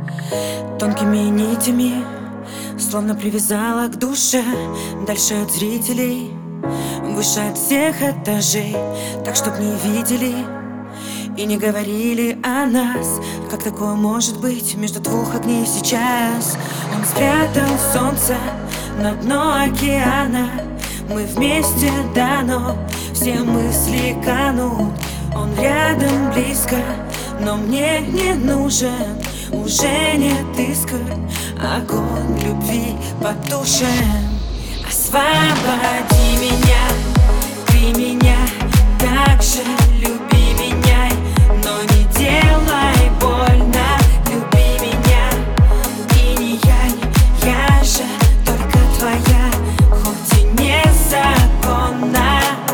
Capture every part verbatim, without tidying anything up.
Тонкими нитями словно привязала к душе, дальше от зрителей, выше от всех этажей, так чтоб не видели и не говорили о нас. Как такое может быть между двух огней сейчас? Он спрятал солнце на дно океана. Мы вместе, да, но все мысли канут. Он рядом близко, но мне не нужен. Уже нет искр, огонь любви потушен. Освободи меня, ты меня так же люби меня, но не делай больно. Люби меня и не я, я же только твоя, хоть и незаконно.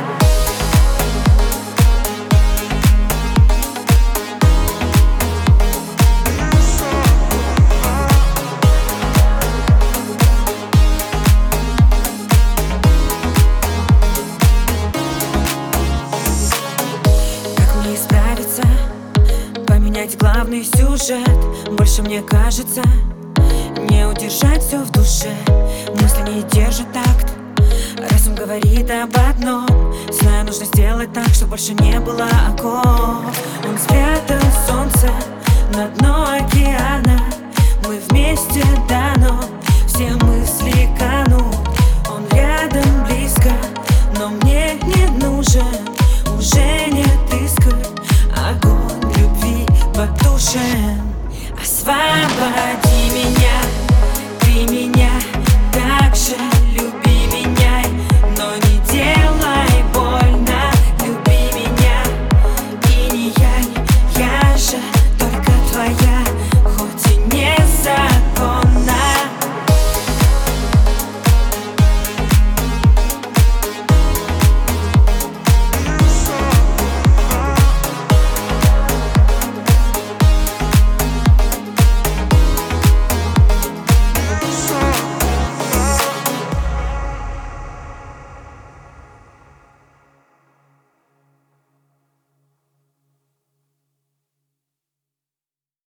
Поменять главный сюжет, больше мне кажется, не удержать все в душе. Мысли не держат такт, разум говорит об одном. Знаю, нужно сделать так, чтобы больше не было оков. Он спрятал солнце на дно океана. Мы вместе, да, но все мысли канут. Он рядом близко, но мне не нужен. Уже нет искр, огонь любви потушен. Освободи меня, ты меня так же